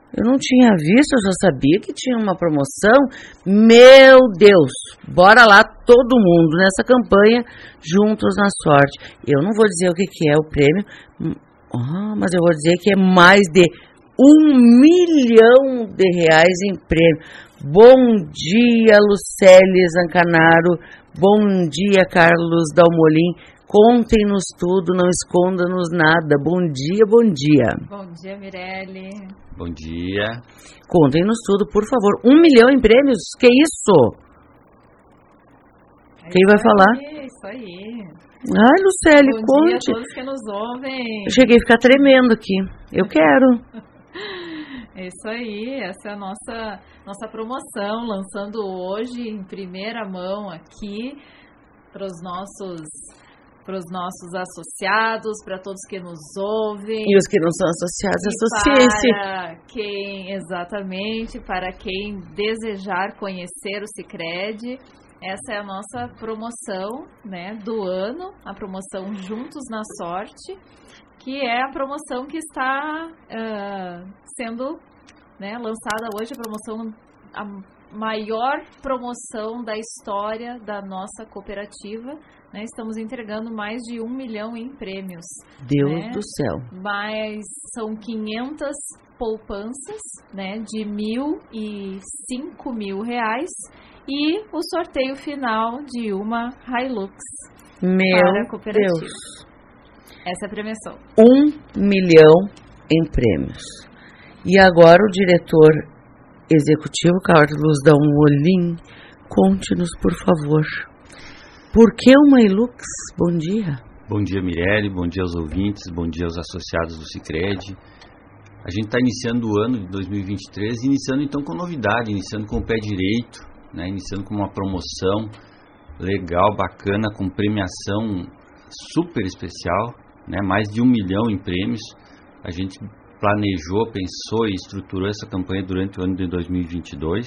Eu não tinha visto, eu já sabia que tinha uma promoção. Meu Deus, bora lá todo mundo nessa campanha, juntos na sorte. Eu não vou dizer o que é o prêmio, mas eu vou dizer que é mais de R$1 milhão em prêmio. Bom dia, Lucélia Zancanaro. Bom dia, Carlos Dalmolin. Contem-nos tudo, não esconda-nos nada. Bom dia, bom dia. Bom dia, Mirelle. Bom dia. Contem-nos tudo, por favor. R$1 milhão em prêmios? Que isso? Quem vai falar? Isso aí. Ai, Lucélia, conte. Bom dia a todos que nos ouvem. Eu cheguei a ficar tremendo aqui. Eu quero. É isso aí, essa é a nossa promoção, lançando hoje em primeira mão aqui para os nossos associados, para todos que nos ouvem. E os que não são associados, associem-se. Para quem desejar conhecer o Sicredi, essa é a nossa promoção, né, do ano, a promoção Juntos na Sorte, que é a promoção que está sendo, né, lançada hoje, a maior promoção da história da nossa cooperativa, né? Estamos entregando mais de R$1 milhão em prêmios. Deus, né? do céu. Mas são 500 poupanças, né, de R$1.000 e R$5.000 e o sorteio final de uma Hilux para a cooperativa. Deus. Essa é a premiação. R$1 milhão em prêmios. E agora o diretor executivo, Carlos Dalmolin, conte-nos, por favor. Por que uma Hilux? Bom dia. Bom dia, Mirelle. Bom dia aos ouvintes. Bom dia aos associados do Sicredi. A gente está iniciando o ano de 2023, iniciando então com novidade, iniciando com o pé direito, né? Iniciando com uma promoção legal, bacana, com premiação super especial, né? Mais de R$1 milhão em prêmios. A gente planejou, pensou e estruturou essa campanha durante o ano de 2022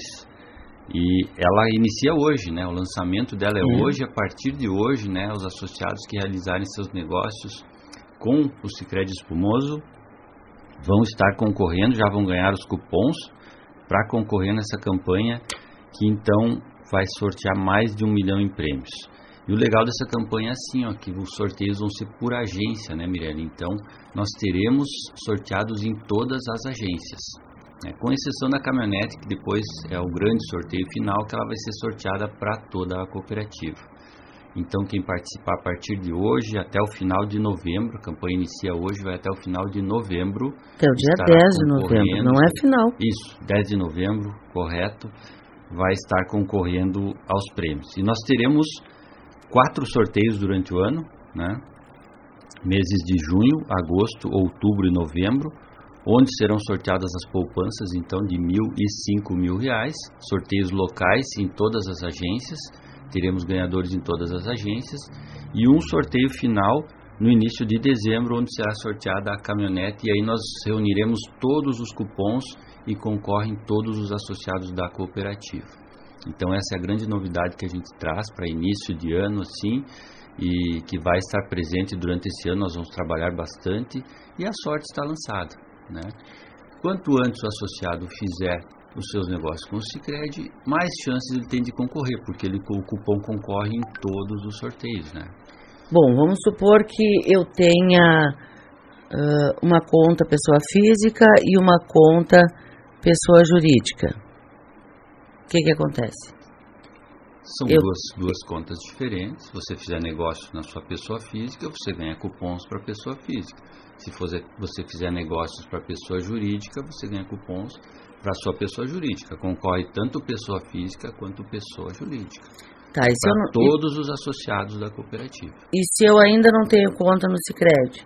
e ela inicia hoje, né? O lançamento dela é hoje, a partir de hoje, né? Os associados que realizarem seus negócios com o Sicredi Espumoso vão estar concorrendo, já vão ganhar os cupons para concorrer nessa campanha que então vai sortear mais de R$1 milhão em prêmios. E o legal dessa campanha é assim, ó, que os sorteios vão ser por agência, né, Mirelle? Então, nós teremos sorteados em todas as agências, né? Com exceção da caminhonete, que depois é o grande sorteio final, que ela vai ser sorteada para toda a cooperativa. Então, quem participar a partir de hoje até o final de novembro, a campanha inicia hoje, vai até o final de novembro. Até o dia 10 de novembro, não é final. Isso, 10 de novembro, correto, vai estar concorrendo aos prêmios. E nós teremos 4 sorteios durante o ano, né? Meses de junho, agosto, outubro e novembro, onde serão sorteadas as poupanças, então, de R$1.000 e R$5.000, sorteios locais em todas as agências, teremos ganhadores em todas as agências, e um sorteio final no início de dezembro, onde será sorteada a caminhonete, e aí nós reuniremos todos os cupons e concorrem todos os associados da cooperativa. Então essa é a grande novidade que a gente traz para início de ano, assim, e que vai estar presente durante esse ano. Nós vamos trabalhar bastante e a sorte está lançada, né? Quanto antes o associado fizer os seus negócios com o Sicredi, mais chances ele tem de concorrer, porque o cupom concorre em todos os sorteios, né? Bom, vamos supor que eu tenha uma conta pessoa física e uma conta pessoa jurídica. O que acontece? São duas contas diferentes. Se você fizer negócio na sua pessoa física, você ganha cupons para pessoa física. Se você fizer negócios para pessoa jurídica, você ganha cupons para sua pessoa jurídica. Concorre tanto pessoa física quanto pessoa jurídica. Tá, e para todos os associados da cooperativa. E se eu ainda não tenho conta no Sicredi?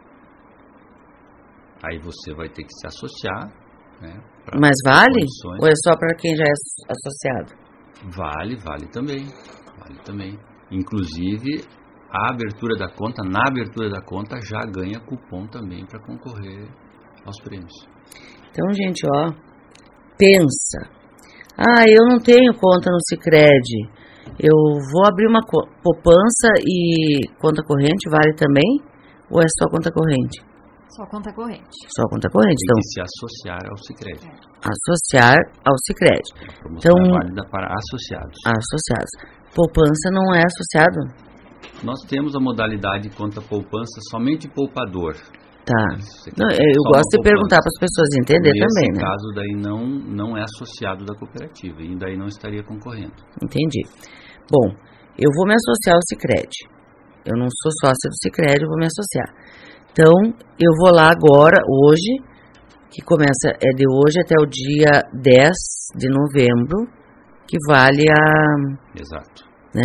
Aí você vai ter que se associar, né? Mas vale? Ou é só para quem já é associado? Vale também. Inclusive, na abertura da conta já ganha cupom também para concorrer aos prêmios. Então, gente, ó, pensa. Eu não tenho conta no Sicredi. Eu vou abrir uma poupança e conta corrente, vale também? Ou é só conta corrente? Só conta corrente. Só conta corrente. Tem Então, que se associar ao Sicredi. associar ao Sicredi. A promoção Então, é válida para associados. Associados. Poupança não é associado? Nós temos a modalidade conta poupança somente poupador. Tá. Você Não, quer eu só gosto uma de perguntar poupança. para as pessoas entenderem também, Nesse né? caso daí não é associado da cooperativa e daí não estaria concorrendo. Entendi. Bom, eu vou me associar ao Sicredi. Eu não sou sócia do Sicredi, eu vou me associar. Então, eu vou lá agora, hoje, que começa, é de hoje até o dia 10 de novembro, que vale Exato.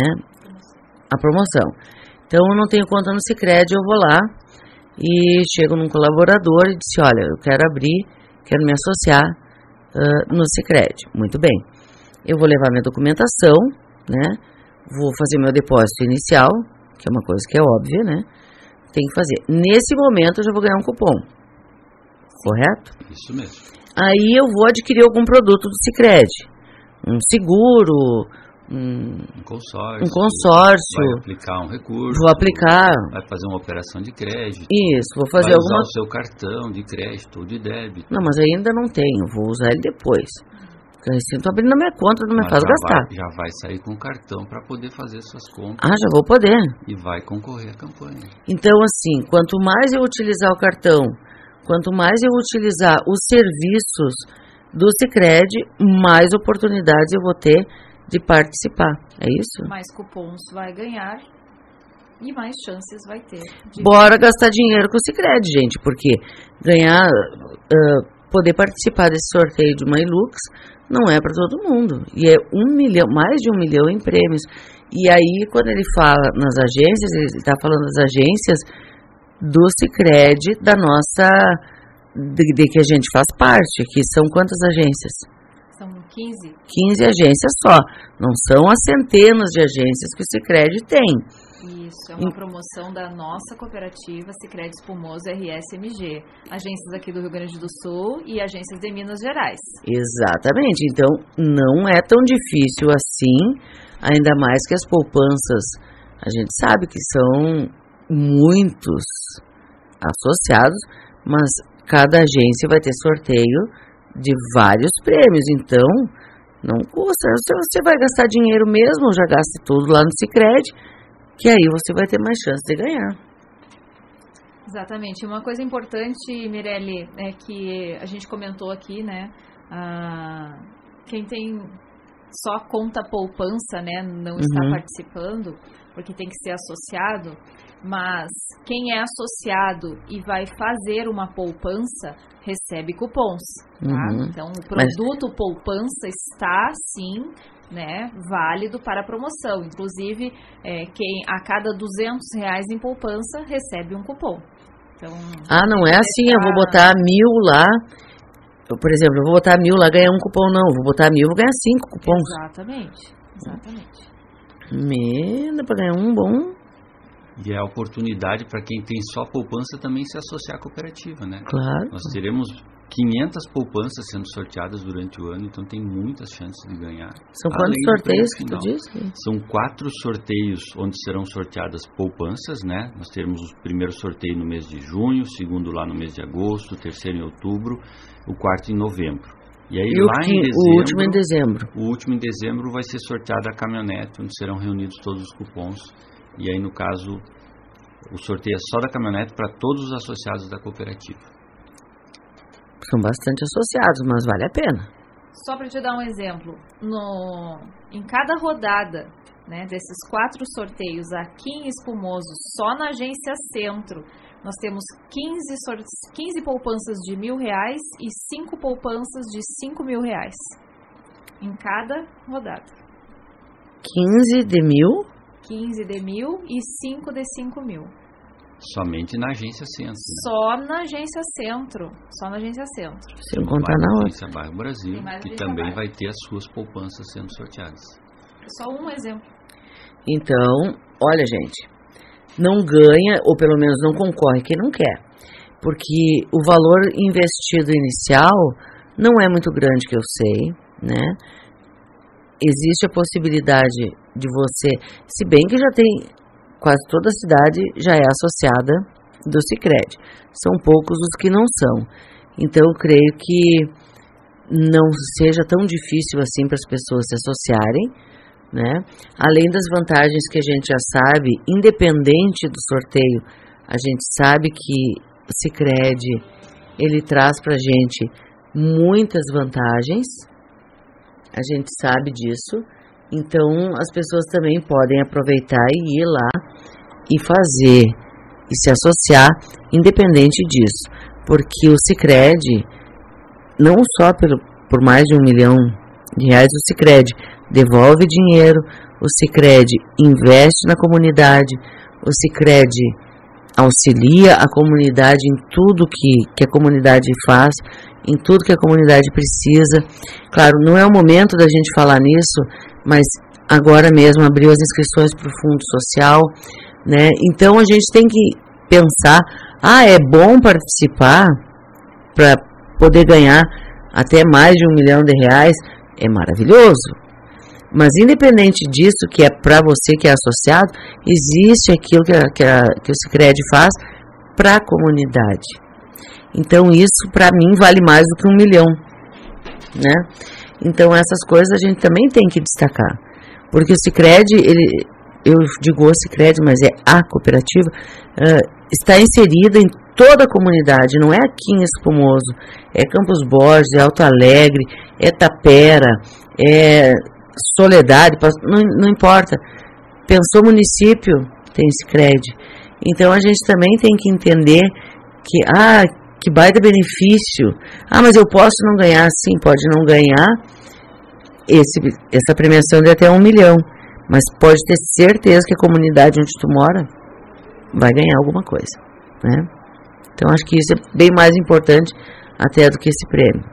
a promoção. Então, eu não tenho conta no Sicredi, eu vou lá e chego num colaborador e disse, olha, eu quero me associar no Sicredi. Muito bem. Eu vou levar minha documentação, né? Vou fazer meu depósito inicial, que é uma coisa que é óbvia, né? Tem que fazer. Nesse momento, eu já vou ganhar um cupom. Correto? Isso mesmo. Aí eu vou adquirir algum produto do Sicredi. Um seguro, Um consórcio. Vai aplicar um recurso. Vou aplicar. Vai fazer uma operação de crédito. Isso, vou fazer vai alguma... usar o seu cartão de crédito ou de débito. Não, mas ainda não tenho, vou usar ele depois. Porque eu estou abrindo na minha conta, não me Mas faz gastar. Já vai sair com o cartão para poder fazer suas compras. Ah, já vou poder. E vai concorrer à campanha. Então, assim, quanto mais eu utilizar o cartão, quanto mais eu utilizar os serviços do Sicredi, mais oportunidades eu vou ter de participar. É isso? Mais cupons vai ganhar e mais chances vai ter. Bora gastar dinheiro com o Sicredi, gente, porque ganhar, poder participar desse sorteio de uma Hilux não é para todo mundo. E é 1 milhão, mais de 1 milhão em prêmios. E aí, quando ele fala nas agências, ele está falando das agências do Sicredi, da nossa, de que a gente faz parte. Que são quantas agências? São 15. 15 agências só. Não são as centenas de agências que o Sicredi tem. Isso, é uma promoção da nossa cooperativa Sicredi Espumoso RSMG. Agências aqui do Rio Grande do Sul e agências de Minas Gerais. Exatamente. Então, não é tão difícil assim, ainda mais que as poupanças, a gente sabe que são muitos associados, mas cada agência vai ter sorteio de vários prêmios. Então, não custa. Se você vai gastar dinheiro mesmo, já gaste tudo lá no Sicredi, que aí você vai ter mais chance de ganhar. Exatamente. Uma coisa importante, Mirelle, é que a gente comentou aqui, né? Quem tem só conta poupança, né? Não está participando, porque tem que ser associado. Mas quem é associado e vai fazer uma poupança recebe cupons, tá? Então, o produto poupança está, sim, né, válido para a promoção. Inclusive, quem a cada R$200 em poupança recebe um cupom. Então, não é assim, eu vou botar 1.000 lá. Por exemplo, eu vou botar 1.000 lá, ganhar um cupom, não. Vou botar 1.000, vou ganhar 5 cupons. Exatamente. Dá para ganhar um bom. E é a oportunidade para quem tem só poupança também se associar à cooperativa, né? Claro. Nós teremos 500 poupanças sendo sorteadas durante o ano, então tem muitas chances de ganhar. São quantos sorteios que tu disse? São 4 sorteios onde serão sorteadas poupanças, né? Nós teremos o primeiro sorteio no mês de junho, o segundo lá no mês de agosto, o terceiro em outubro, o quarto em novembro. E aí o último em dezembro. O último em dezembro vai ser sorteada a caminhonete, onde serão reunidos todos os cupons. E aí, no caso, o sorteio é só da caminhonete para todos os associados da cooperativa. São bastante associados, mas vale a pena. Só para te dar um exemplo, em cada rodada, né, desses 4 sorteios aqui em Espumoso, só na agência Centro, nós temos 15 poupanças de R$1.000 e 5 poupanças de R$5.000 em cada rodada. 15 de 1.000? 15 de 1.000 e 5 de 5.000. Somente na agência Centro. Né? Só na agência Centro. Sem contar na outra. Agência Bairro Brasil, que também vai ter as suas poupanças sendo sorteadas. Só um exemplo. Então, olha, gente, não ganha, ou pelo menos não concorre quem não quer. Porque o valor investido inicial não é muito grande, que eu sei, né? Existe a possibilidade de você, se bem que já tem, quase toda a cidade já é associada do Sicredi. São poucos os que não são. Então, eu creio que não seja tão difícil assim para as pessoas se associarem, né? Além das vantagens que a gente já sabe, independente do sorteio, a gente sabe que o Sicredi, ele traz para a gente muitas vantagens, a gente sabe disso, então as pessoas também podem aproveitar e ir lá e fazer, e se associar, independente disso, porque o Sicredi, não só por mais de R$1 milhão, o Sicredi devolve dinheiro, o Sicredi investe na comunidade, o Sicredi auxilia a comunidade em tudo que a comunidade faz, em tudo que a comunidade precisa. Claro, não é o momento da gente falar nisso, mas agora mesmo abriu as inscrições para o Fundo Social, né? Então a gente tem que pensar, é bom participar para poder ganhar até mais de R$1 milhão, é maravilhoso. Mas independente disso, que é para você que é associado, existe aquilo que o Sicredi faz para a comunidade. Então isso para mim vale mais do que R$1 milhão, né? Então essas coisas a gente também tem que destacar, porque o Sicredi, eu digo o Sicredi, mas é a cooperativa, está inserida em toda a comunidade, não é aqui em Espumoso, é Campos Borges, é Alto Alegre, é Tapera, é Soledade, não importa, pensou município, tem Sicredi. Então a gente também tem que entender que baita benefício, mas eu posso não ganhar, sim, pode não ganhar essa premiação de até R$1 milhão, mas pode ter certeza que a comunidade onde tu mora vai ganhar alguma coisa, né? Então acho que isso é bem mais importante até do que esse prêmio.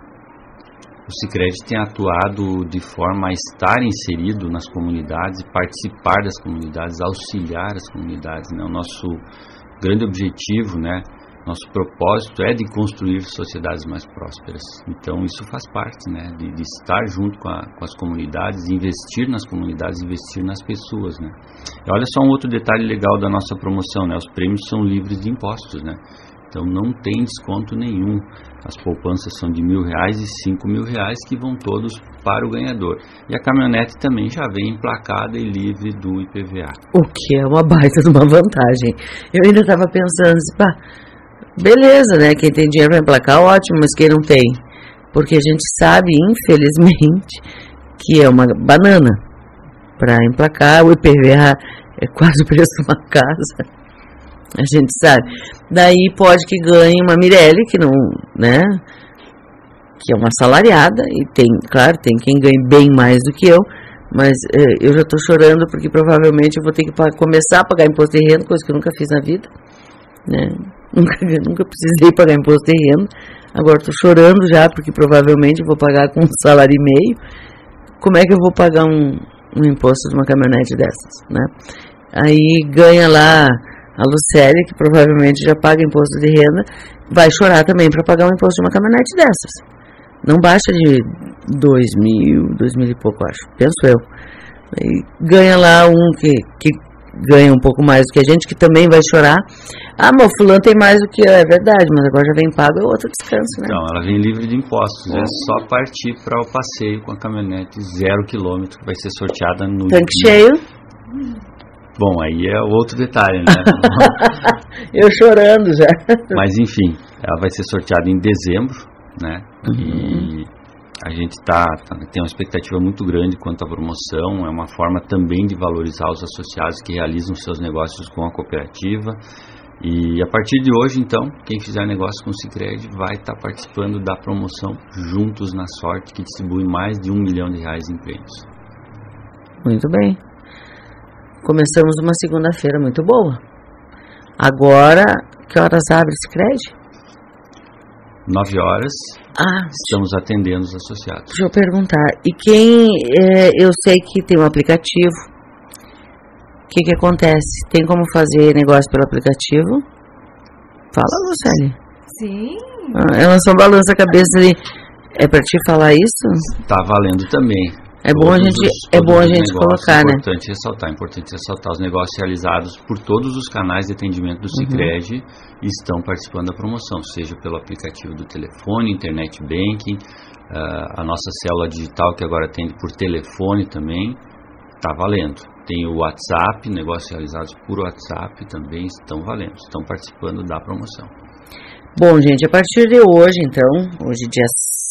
O Sicredi tem atuado de forma a estar inserido nas comunidades, participar das comunidades, auxiliar as comunidades, né? O nosso grande objetivo, né? Nosso propósito é de construir sociedades mais prósperas. Então isso faz parte, né? De estar junto com as comunidades, investir nas comunidades, investir nas pessoas, né? E olha só um outro detalhe legal da nossa promoção, né? Os prêmios são livres de impostos, né? Então não tem desconto nenhum. As poupanças são de R$1.000 e R$5.000 que vão todos para o ganhador. E a caminhonete também já vem emplacada e livre do IPVA. O que é uma baita de uma vantagem. Eu ainda estava pensando, beleza, né? Quem tem dinheiro para emplacar, ótimo, mas quem não tem? Porque a gente sabe, infelizmente, que é uma banana. Para emplacar, o IPVA é quase o preço de uma casa. A gente sabe. Daí pode que ganhe uma Mirelle, que não, né? Que é uma assalariada, e tem quem ganhe bem mais do que eu, mas eu já estou chorando porque provavelmente eu vou ter que começar a pagar imposto de renda, coisa que eu nunca fiz na vida, né? Nunca precisei pagar imposto de renda. Agora estou chorando já porque provavelmente eu vou pagar com R$1,5 salário. Como é que eu vou pagar um imposto de uma caminhonete dessas, né? Aí ganha lá a Lucélia, que provavelmente já paga imposto de renda, vai chorar também para pagar um imposto de uma caminhonete dessas. Não baixa de 2.000 e pouco, acho, penso eu. E ganha lá um que ganha um pouco mais do que a gente, que também vai chorar. Mas o fulano tem mais do que eu, é verdade, mas agora já vem pago, é outro descanso, né? Então, ela vem livre de impostos, é só partir para o passeio com a caminhonete 0 km, que vai ser sorteada no... Tanque cheio. Bom, aí é outro detalhe, né? Eu chorando já. Mas enfim, ela vai ser sorteada em dezembro, né? E a gente tem uma expectativa muito grande quanto à promoção. É uma forma também de valorizar os associados que realizam seus negócios com a cooperativa. E a partir de hoje, então, quem fizer negócio com o Sicredi vai estar participando da promoção Juntos na Sorte, que distribui mais de R$1 milhão em prêmios. Muito bem. Começamos uma segunda-feira muito boa. Agora, que horas abre o Sicredi? 9 horas. Estamos atendendo os associados. Deixa eu perguntar. E quem... eu sei que tem um aplicativo. O que acontece? Tem como fazer negócio pelo aplicativo? Fala, Lucélia. Sim. Ela só balança a cabeça ali. É para te falar isso? Tá valendo também. É bom a gente colocar, né? É importante ressaltar, os negócios realizados por todos os canais de atendimento do Sicredi estão participando da promoção, seja pelo aplicativo do telefone, internet banking, a nossa célula digital que agora atende por telefone também, está valendo. Tem o WhatsApp, negócios realizados por WhatsApp também estão valendo, estão participando da promoção. Bom, gente, a partir de hoje, então, hoje dia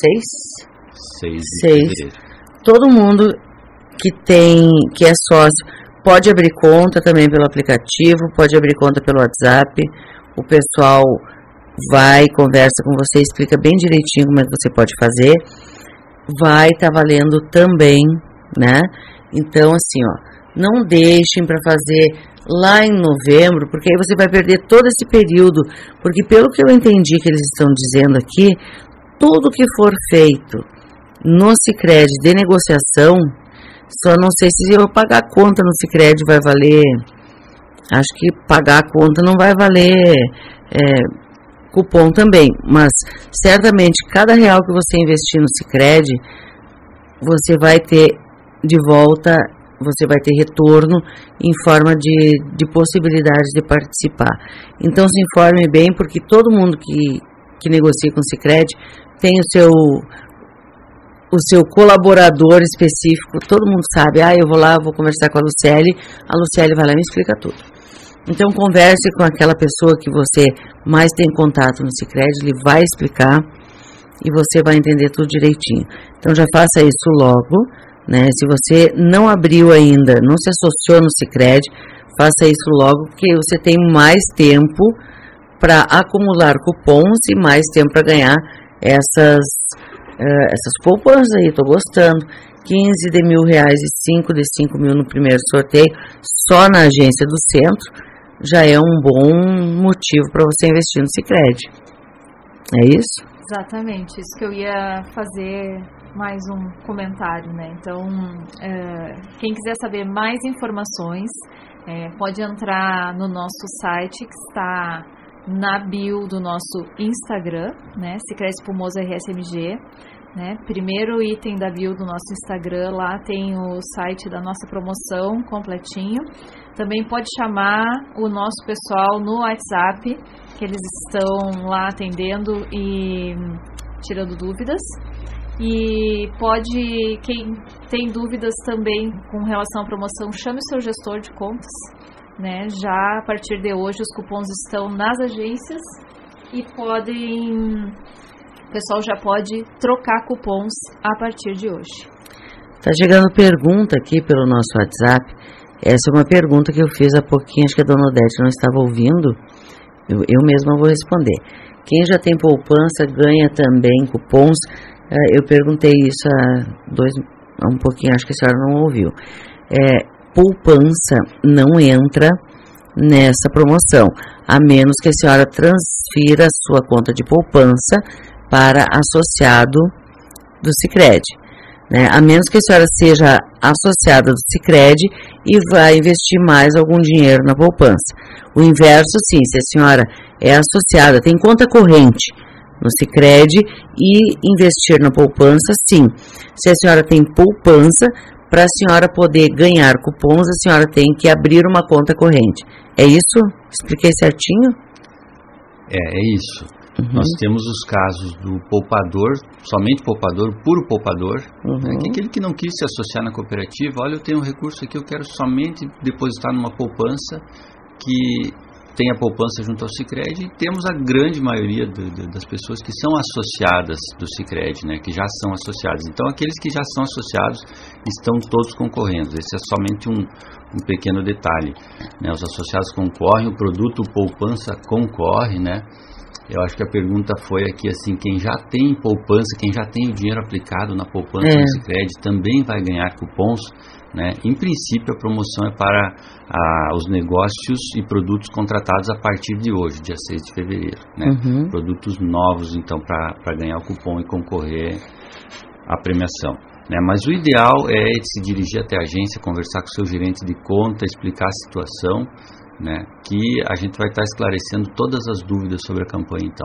6 de fevereiro. Todo mundo que é sócio pode abrir conta também pelo aplicativo, pode abrir conta pelo WhatsApp. O pessoal vai, conversa com você, explica bem direitinho como é que você pode fazer. Vai estar valendo também, né? Então, assim, ó, não deixem para fazer lá em novembro, porque aí você vai perder todo esse período. Porque pelo que eu entendi que eles estão dizendo aqui, tudo que for feito no Sicredi de negociação, só não sei se eu pagar a conta no Sicredi vai valer, acho que pagar a conta não vai valer cupom também, mas certamente cada real que você investir no Sicredi, você vai ter de volta, você vai ter retorno em forma de possibilidades de participar. Então se informe bem, porque todo mundo que negocia com o Sicredi tem o seu colaborador específico, todo mundo sabe, eu vou lá, vou conversar com a Luciele vai lá e me explica tudo. Então converse com aquela pessoa que você mais tem contato no Sicredi, ele vai explicar e você vai entender tudo direitinho. Então já faça isso logo, né? Se você não abriu ainda, não se associou no Sicredi, faça isso logo, porque você tem mais tempo para acumular cupons e mais tempo para ganhar essas poupanças aí, tô gostando. 15 de R$1.000 e 5 de 5 mil no primeiro sorteio, só na agência do centro, já é um bom motivo para você investir no Sicredi. É isso? Exatamente, isso que eu ia fazer mais um comentário, né? Então, quem quiser saber mais informações, pode entrar no nosso site que está na bio do nosso Instagram, né? Sicredi Espumoso RSMG, né? Primeiro item da bio do nosso Instagram, lá tem o site da nossa promoção completinho. Também pode chamar o nosso pessoal no WhatsApp, que eles estão lá atendendo e tirando dúvidas. E quem tem dúvidas também com relação à promoção, chame o seu gestor de contas, né? Já a partir de hoje os cupons estão nas agências e o pessoal já pode trocar cupons a partir de hoje. Tá chegando pergunta aqui pelo nosso WhatsApp. Essa é uma pergunta que eu fiz há pouquinho, acho que a dona Odete não estava ouvindo. Eu mesma vou responder. Quem já tem poupança ganha também cupons? Eu perguntei isso há um pouquinho, acho que a senhora não ouviu. Poupança não entra nessa promoção, a menos que a senhora transfira a sua conta de poupança para associado do Sicredi, né? A menos que a senhora seja associada do Sicredi e vai investir mais algum dinheiro na poupança. O inverso, sim, se a senhora é associada, tem conta corrente no Sicredi e investir na poupança, sim. Se a senhora tem poupança, para a senhora poder ganhar cupons, a senhora tem que abrir uma conta corrente. É isso? Expliquei certinho? É isso. Nós temos os casos do poupador, somente poupador, puro poupador, né, que é aquele que não quis se associar na cooperativa. Olha, eu tenho um recurso aqui, eu quero somente depositar numa poupança que tem a poupança junto ao Sicredi, e temos a grande maioria das pessoas que são associadas do Sicredi, né, que já são associadas. Então, aqueles que já são associados estão todos concorrendo. Esse é somente um pequeno detalhe, né? Os associados concorrem, o produto poupança concorre, né? Eu acho que a pergunta foi aqui assim, quem já tem poupança, quem já tem o dinheiro aplicado na poupança do Sicredi também vai ganhar cupons, né? Em princípio, a promoção é para os negócios e produtos contratados a partir de hoje, dia 6 de fevereiro, né? Produtos novos, então, para ganhar o cupom e concorrer à premiação, né? Mas o ideal é se dirigir até a agência, conversar com o seu gerente de conta, explicar a situação, né, que a gente vai estar esclarecendo todas as dúvidas sobre a campanha, então.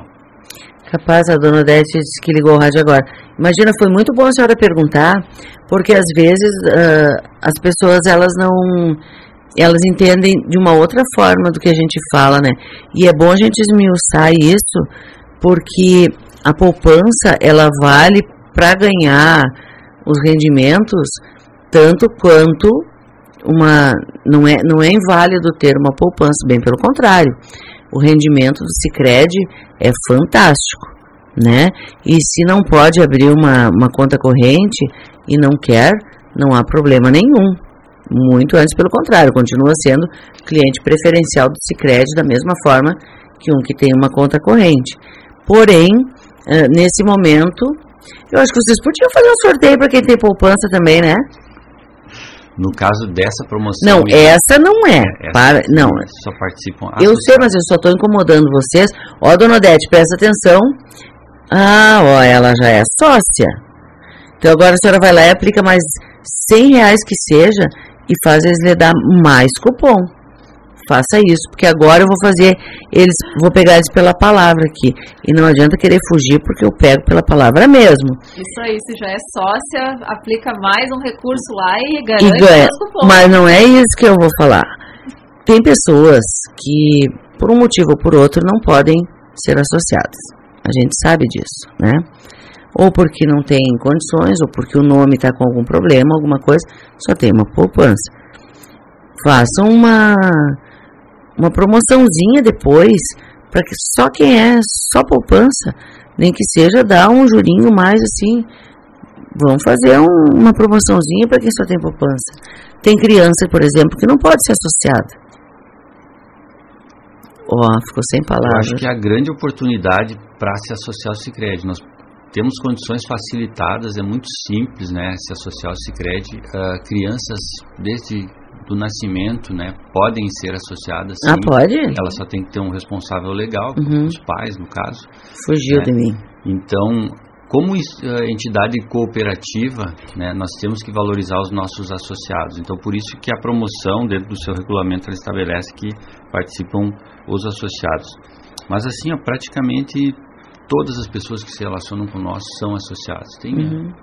Capaz, a dona Odete disse que ligou o rádio agora. Imagina, foi muito bom a senhora perguntar, porque às vezes as pessoas, elas entendem de uma outra forma do que a gente fala, né? E é bom a gente esmiuçar isso, porque a poupança, ela vale para ganhar os rendimentos, tanto quanto não é inválido ter uma poupança, bem pelo contrário. O rendimento do Sicredi é fantástico, né? E se não pode abrir uma conta corrente e não quer, não há problema nenhum. Muito antes, pelo contrário, continua sendo cliente preferencial do Sicredi da mesma forma que um que tem uma conta corrente. Porém, nesse momento, eu acho que vocês podiam fazer um sorteio para quem tem poupança também, né? No caso dessa promoção... Não, essa não é. Não. Só participam... Eu sei, mas eu só estou incomodando vocês. Ó, dona Odete, presta atenção. Ela já é sócia. Então agora a senhora vai lá e aplica mais R$100 que seja e faz eles lhe dar mais cupom. Faça isso, porque agora eu vou pegar eles pela palavra aqui. E não adianta querer fugir, porque eu pego pela palavra mesmo. Isso aí, se já é sócia, aplica mais um recurso lá e ganha mais cupom. Mas não é isso que eu vou falar. Tem pessoas que, por um motivo ou por outro, não podem ser associadas. A gente sabe disso, né? Ou porque não tem condições, ou porque o nome está com algum problema, alguma coisa, só tem uma poupança. Façam uma promoçãozinha depois, para que só quem é só poupança, nem que seja dar um jurinho mais assim, vamos fazer uma promoçãozinha para quem só tem poupança. Tem criança, por exemplo, que não pode ser associada. Ficou sem palavras. Eu acho que é a grande oportunidade para se associar ao Sicredi. Nós temos condições facilitadas, é muito simples, né, se associar ao Sicredi. Crianças desde do nascimento, né, podem ser associadas, sim. Pode? Ela só tem que ter um responsável legal, os pais, no caso. Fugiu de mim. Então, como entidade cooperativa, né, nós temos que valorizar os nossos associados. Então, por isso que a promoção, dentro do seu regulamento, ela estabelece que participam os associados. Mas assim, praticamente todas as pessoas que se relacionam com nós são associadas. Tem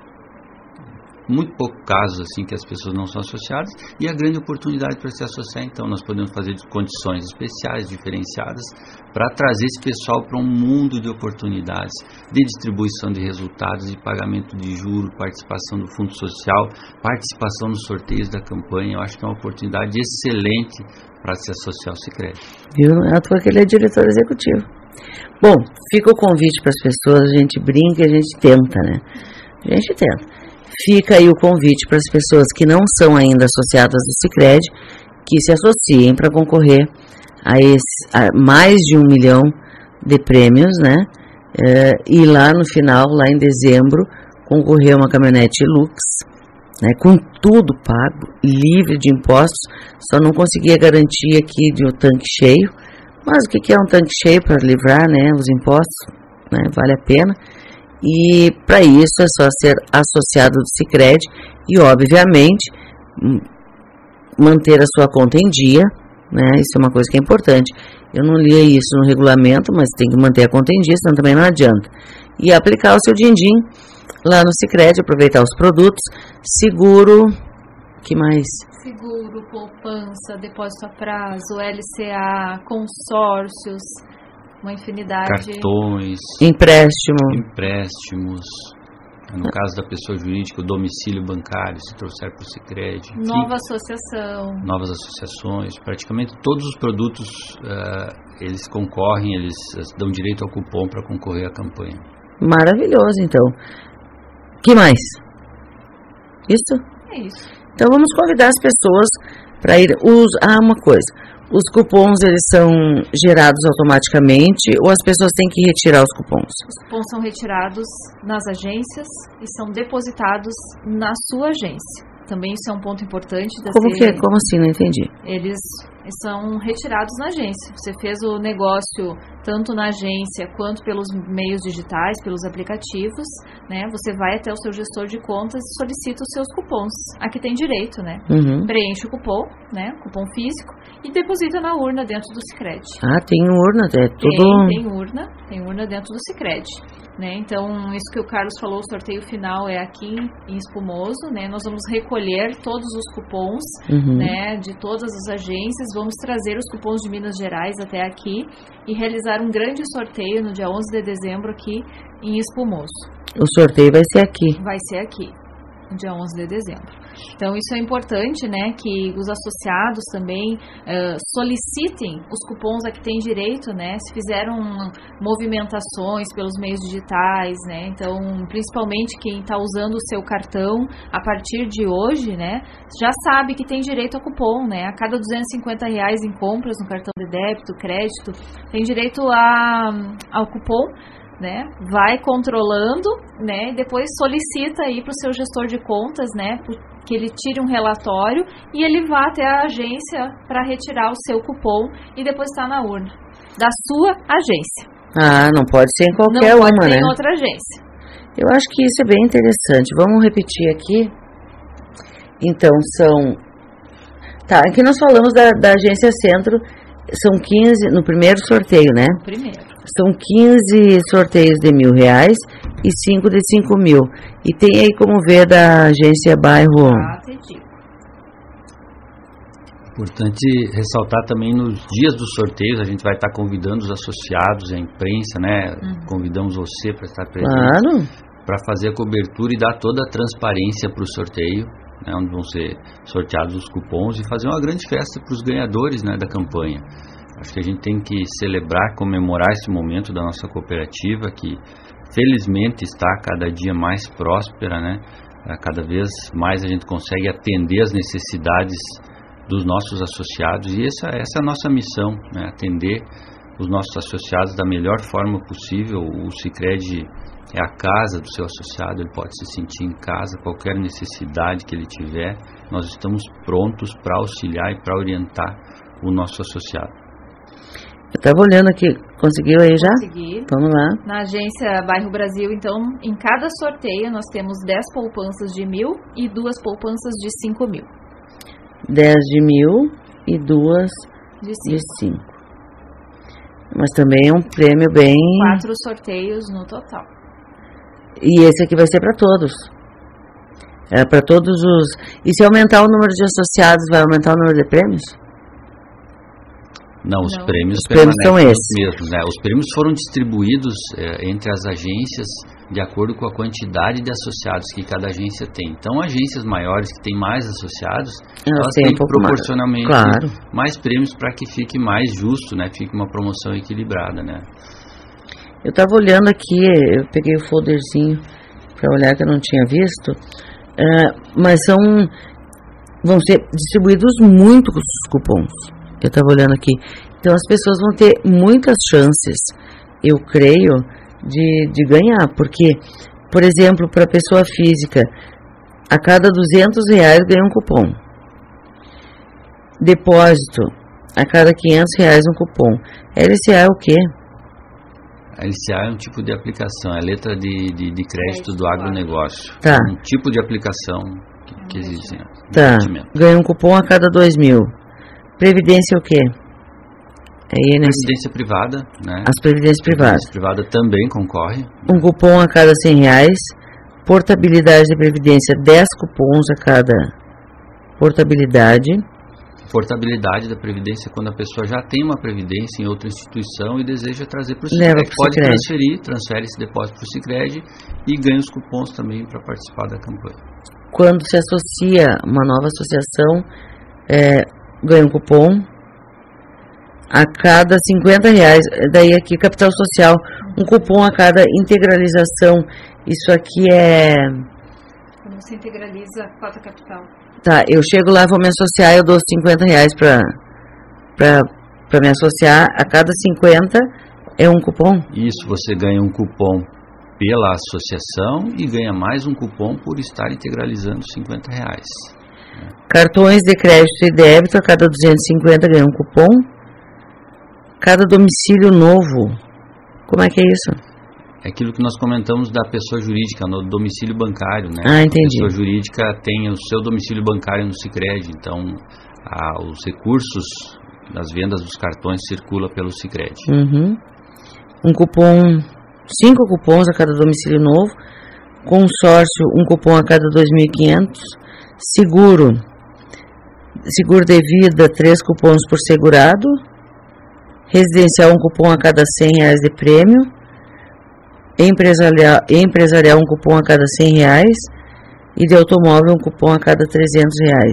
muito pouco casos assim que as pessoas não são associadas, e a grande oportunidade para se associar, então nós podemos fazer condições especiais, diferenciadas, para trazer esse pessoal para um mundo de oportunidades, de distribuição de resultados, de pagamento de juros, participação do Fundo Social, participação nos sorteios da campanha. Eu acho que é uma oportunidade excelente para se associar ao Sicredi. Viu? À toa que ele é diretor executivo. Bom, fica o convite para as pessoas, a gente brinca e a gente tenta, né? A gente tenta. Fica aí o convite para as pessoas que não são ainda associadas do Sicredi, que se associem para concorrer a mais de 1 milhão de prêmios, né? E lá no final, lá em dezembro, concorrer a uma caminhonete Lux, né? Com tudo pago, livre de impostos. Só não consegui a garantia aqui de um tanque cheio, mas o que é um tanque cheio para livrar, né, os impostos, né? Vale a pena. E para isso é só ser associado do Sicredi e, obviamente, manter a sua conta em dia, né? Isso é uma coisa que é importante. Eu não li isso no regulamento, mas tem que manter a conta em dia, senão também não adianta. E aplicar o seu din-din lá no Sicredi, aproveitar os produtos, seguro, que mais? Seguro, poupança, depósito a prazo, LCA, consórcios, uma infinidade. Cartões, empréstimos, no caso da pessoa jurídica, o domicílio bancário, se trouxer para o Sicredi. Novas associações, praticamente todos os produtos, eles concorrem, eles dão direito ao cupom para concorrer à campanha. Maravilhoso, então. Que mais? Isso? É isso. Então vamos convidar as pessoas para ir... uma coisa... Os cupons, eles são gerados automaticamente ou as pessoas têm que retirar os cupons? Os cupons são retirados nas agências e são depositados na sua agência. também isso é um ponto importante. Como assim? Não entendi. Eles são retirados na agência. Você fez o negócio tanto na agência quanto pelos meios digitais, pelos aplicativos, né? Você vai até o seu gestor de contas e solicita os seus cupons. Aqui tem direito, né? Preenche o cupom, né? Cupom físico, e deposita na urna dentro do Sicredi. Tem urna, tudo... Tem urna dentro do Sicredi, né? Então, isso que o Carlos falou, o sorteio final é aqui em Espumoso, né? Nós vamos recolher todos os cupons, né? De todas as agências, vamos trazer os cupons de Minas Gerais até aqui e realizar um grande sorteio no dia 11 de dezembro aqui em Espumoso. O sorteio vai ser aqui? Vai ser aqui, no dia 11 de dezembro. Então, isso é importante, né, que os associados também solicitem os cupons a que têm direito, né, se fizeram movimentações pelos meios digitais, né, então, principalmente quem está usando o seu cartão a partir de hoje, né, já sabe que tem direito a cupom, né, a cada R$250 em compras no cartão de débito, crédito, tem direito ao cupom, né, vai controlando, né, e depois solicita aí para o seu gestor de contas, né, que ele tire um relatório e ele vá até a agência para retirar o seu cupom e depois está na urna da sua agência. Não pode ser em qualquer uma, né? Não pode ser em outra agência. Eu acho que isso é bem interessante. Vamos repetir aqui. Então, aqui nós falamos da agência Centro, são 15 no primeiro sorteio, né? No primeiro. São 15 sorteios de R$1.000 e 5 de 5.000. E tem aí como ver da agência Bairro. Importante ressaltar também nos dias dos sorteios, a gente vai estar convidando os associados, a imprensa, né? Convidamos você para estar presente, para fazer a cobertura e dar toda a transparência para o sorteio, né? Onde vão ser sorteados os cupons e fazer uma grande festa para os ganhadores, né, da campanha. Acho que a gente tem que celebrar, comemorar esse momento da nossa cooperativa, que felizmente está cada dia mais próspera, né? Cada vez mais a gente consegue atender as necessidades dos nossos associados, e essa é a nossa missão, né? Atender os nossos associados da melhor forma possível. O Sicredi é a casa do seu associado, ele pode se sentir em casa, qualquer necessidade que ele tiver, nós estamos prontos para auxiliar e para orientar o nosso associado. Eu estava olhando aqui, conseguiu aí já? Consegui. Vamos lá. Na agência Bairro Brasil, então, em cada sorteio nós temos 10 poupanças de 1.000 e 2 poupanças de 5.000. 10 de 1.000 e 2 de 5. Mas também é um prêmio bem... 4 sorteios no total. E esse aqui vai ser para todos. É para todos os... E se aumentar o número de associados, vai aumentar o número de prêmios? Não, os prêmios são esses mesmos, né? Os prêmios foram distribuídos entre as agências de acordo com a quantidade de associados que cada agência tem. Então, agências maiores que têm mais associados, elas têm proporcionalmente mais prêmios para que fique mais justo, né? Fique uma promoção equilibrada, né? Eu estava olhando aqui, eu peguei o folderzinho para olhar que eu não tinha visto, mas vão ser distribuídos muitos cupons. Eu estava olhando aqui. Então, as pessoas vão ter muitas chances, eu creio, de ganhar. Porque, por exemplo, para a pessoa física, a cada R$200 ganha um cupom. Depósito, a cada R$500 um cupom. LCA é o quê? A LCA é um tipo de aplicação, é a letra de crédito do agronegócio. Tá. É um tipo de aplicação que existe. Tá, ganha um cupom a cada 2.000. Previdência é o quê? Previdência privada, né? As previdências privadas. Previdência privada também concorre. Um cupom a cada R$100. Portabilidade de previdência, 10 cupons a cada portabilidade. Portabilidade da previdência quando a pessoa já tem uma previdência em outra instituição e deseja trazer para o Sicredi. Pode transfere esse depósito para o Sicredi e ganha os cupons também para participar da campanha. Quando se associa uma nova associação, ganha um cupom a cada R$50. Daí aqui, capital social, um cupom a cada integralização. Isso aqui é... Quando você integraliza a cota capital. Tá, eu chego lá, vou me associar, eu dou R$50 para me associar. A cada 50 é um cupom? Isso, você ganha um cupom pela associação e ganha mais um cupom por estar integralizando R$50. Cartões de crédito e débito, a cada 250 ganha um cupom. Cada domicílio novo, como é que é isso? É aquilo que nós comentamos da pessoa jurídica, no domicílio bancário, né? Ah, entendi. A pessoa jurídica tem o seu domicílio bancário no Sicredi, então os recursos das vendas dos cartões circulam pelo Sicredi. Um cupom, 5 cupons a cada domicílio novo. Consórcio, um cupom a cada 2.500. Seguro de vida, 3 cupons por segurado. Residencial, um cupom a cada R$100 de prêmio. Empresarial, um cupom a cada R$100. E de automóvel, um cupom a cada R$300.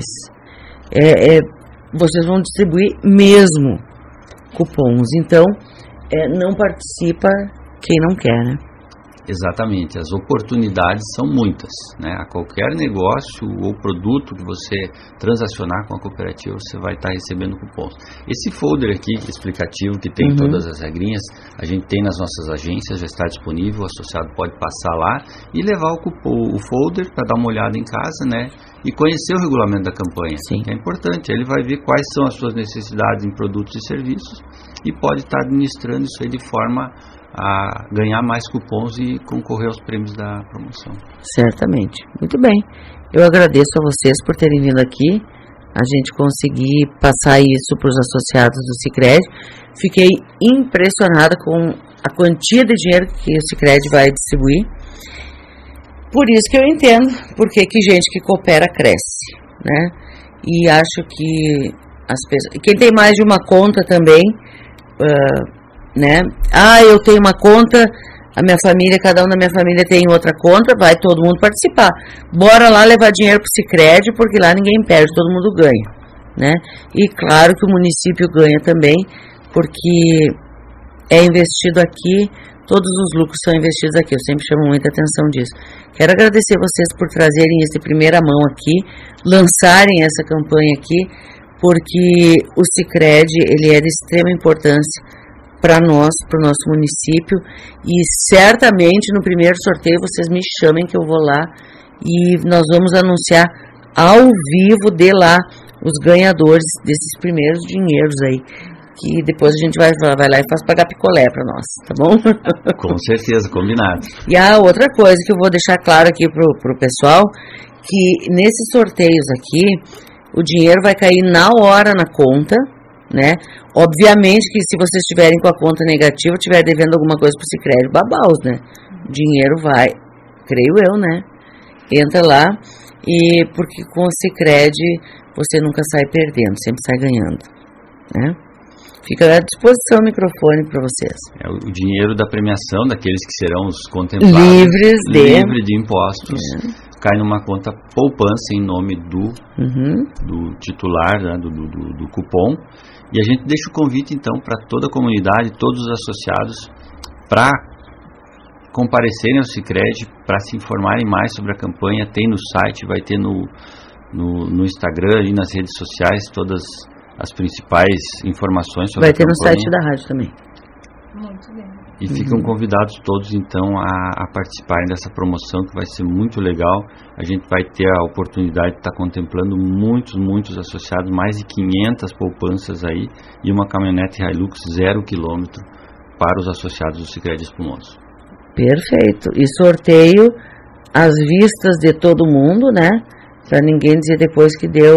Vocês vão distribuir mesmo cupons. Então, não participa quem não quer, né? Exatamente, as oportunidades são muitas, né? A qualquer negócio ou produto que você transacionar com a cooperativa, você vai estar recebendo cupons. Esse folder aqui, explicativo, que tem todas as regrinhas, a gente tem nas nossas agências, já está disponível, o associado pode passar lá e levar o folder para dar uma olhada em casa, né? E conhecer o regulamento da campanha, que é importante. Ele vai ver quais são as suas necessidades em produtos e serviços e pode estar administrando isso aí de forma a ganhar mais cupons e concorrer aos prêmios da promoção. Certamente. Muito bem. Eu agradeço a vocês por terem vindo aqui, a gente conseguir passar isso para os associados do Sicredi. Fiquei impressionada com a quantia de dinheiro que o Sicredi vai distribuir. Por isso que eu entendo porque que gente que coopera cresce, né? E acho que as pessoas, quem tem mais de uma conta também, né? Eu tenho uma conta, a minha família, cada um da minha família tem outra conta, vai todo mundo participar. Bora lá levar dinheiro pro Sicredi, porque lá ninguém perde, todo mundo ganha, né? E claro que o município ganha também, porque é investido aqui, todos os lucros são investidos aqui, eu sempre chamo muita atenção disso. Quero agradecer vocês por trazerem esse primeira mão aqui, lançarem essa campanha aqui, porque o Sicredi, ele é de extrema importância para nós, para o nosso município, e certamente no primeiro sorteio vocês me chamem que eu vou lá e nós vamos anunciar ao vivo de lá os ganhadores desses primeiros dinheiros aí, que depois a gente vai lá e faz pagar picolé para nós, tá bom? Com certeza, combinado. E a outra coisa que eu vou deixar claro aqui pro pessoal, que nesses sorteios aqui, o dinheiro vai cair na hora na conta, né? Obviamente que se vocês estiverem com a conta negativa, estiver devendo alguma coisa pro Sicredi, babaus, né? O dinheiro vai, creio eu, né? Entra lá, e porque com o Sicredi você nunca sai perdendo, sempre sai ganhando, né? Fica à disposição o microfone para vocês. O dinheiro da premiação, daqueles que serão os contemplados, livre de impostos, cai numa conta poupança em nome do titular, né, do cupom. E a gente deixa o convite, então, para toda a comunidade, todos os associados, para comparecerem ao Sicredi, para se informarem mais sobre a campanha. Tem no site, vai ter no Instagram e nas redes sociais todas as principais informações sobre a campanha. Vai ter no site da rádio também. Muito bem. E ficam convidados todos, então, a participarem dessa promoção, que vai ser muito legal. A gente vai ter a oportunidade de estar contemplando muitos associados, mais de 500 poupanças aí, e uma caminhonete Hilux 0 km para os associados do Sicredi Espumoso. Perfeito. E sorteio às vistas de todo mundo, né? Para ninguém dizer depois que deu...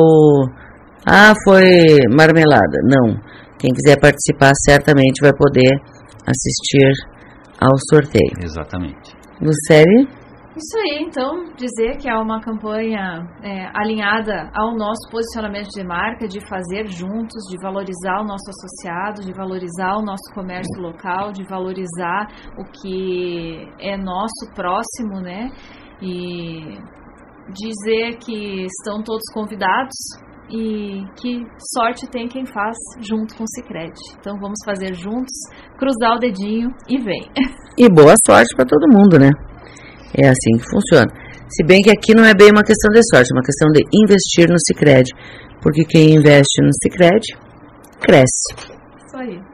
foi marmelada. Não. Quem quiser participar certamente vai poder assistir ao sorteio. Exatamente. Lucélia? Isso aí, então, dizer que é uma campanha alinhada ao nosso posicionamento de marca, de fazer juntos, de valorizar o nosso associado, de valorizar o nosso comércio local, de valorizar o que é nosso próximo, né? E dizer que estão todos convidados e que sorte tem quem faz junto com o Sicredi. Então vamos fazer juntos, cruzar o dedinho e vem. E boa sorte para todo mundo, né? É assim que funciona. Se bem que aqui não é bem uma questão de sorte, é uma questão de investir no Sicredi. Porque quem investe no Sicredi, cresce. Isso aí.